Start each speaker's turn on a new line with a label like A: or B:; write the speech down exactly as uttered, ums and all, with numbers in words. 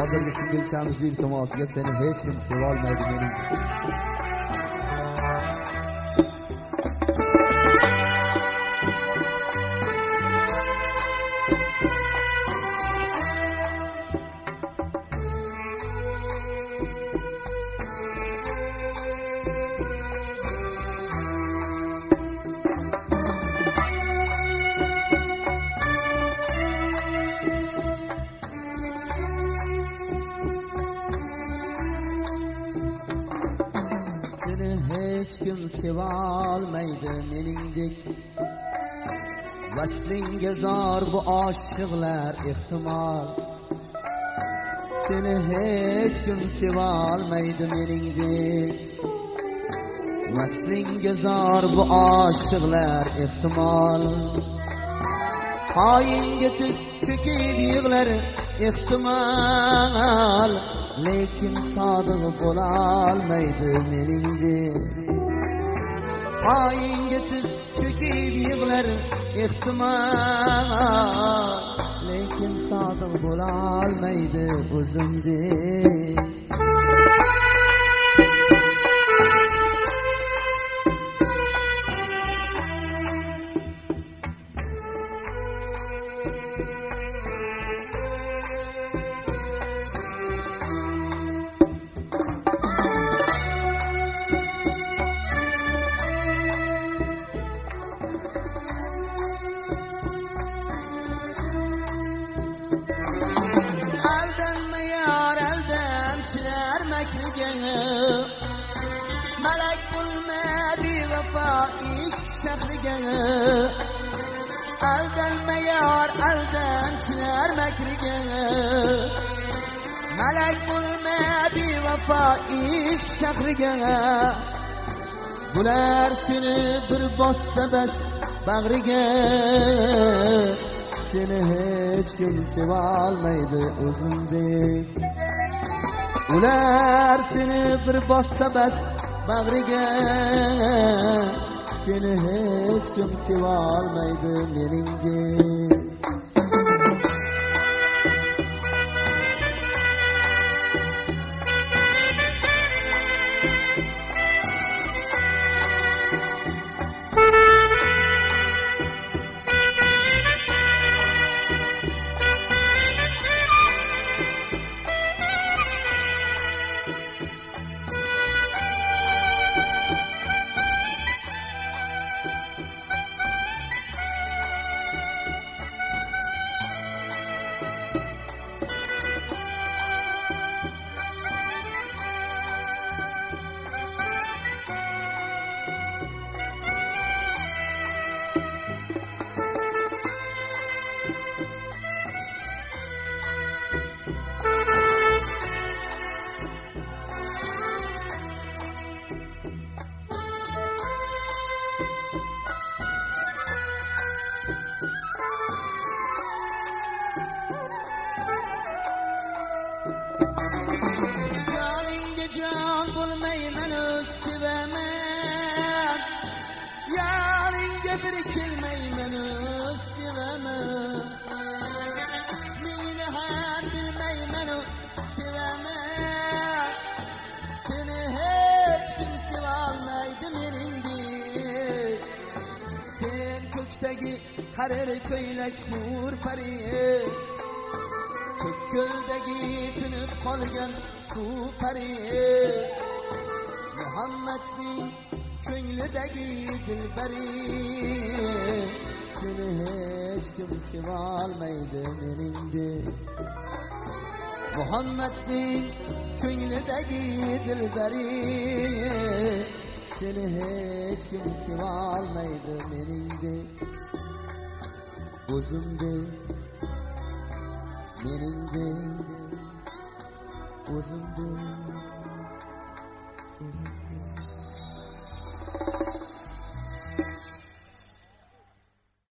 A: hozirgi singilchamizni iltimosiga seni hech kim sevolmaydi mening. Hech kim sevolmaydi meningdek, vaslingga zor bu oshiqlar ehtimol. Seni hech kim sevolmaydi meningdek, vaslingga zor bu oshiqlar ehtimol. Poyingga tiz cho'kib yig'lar ehtimol, lekin sodiq bo'lolmaydi meningdek. Poyingga tiz cho'kib yig'lar ehtimol, lekin sodiq bo'lolmaydi o'zimdek. Malak bulma bevafo ishq shahriga, aldanma yor aldamchilar makriga. Malak bulma bevafo ishq shahriga, bular seni bir bossa bas bag'riga. Seni hech kim sevolmaydi o'zimdek, ular seni bir bossa bas bag'riga. Seni hech kim sevolmaydi meningdek. Bir kelmay meni sevaman, ismini ham bilmay meni sevaman. Seni hech kim sevolmaydi meningdek. Sen ko'kdagi harir ko'ylak hur pari, ko'ldagi tinib qolgan suv pari. Muhammadning ko'nglidagi dilbari, seni hech kim sevolmaydi meningdek. Muhammadning ko'nglidagi dilbari, seni hech kim sevolmaydi meningdek. O'zimdek meningdek, o'zimdek o'zimdek.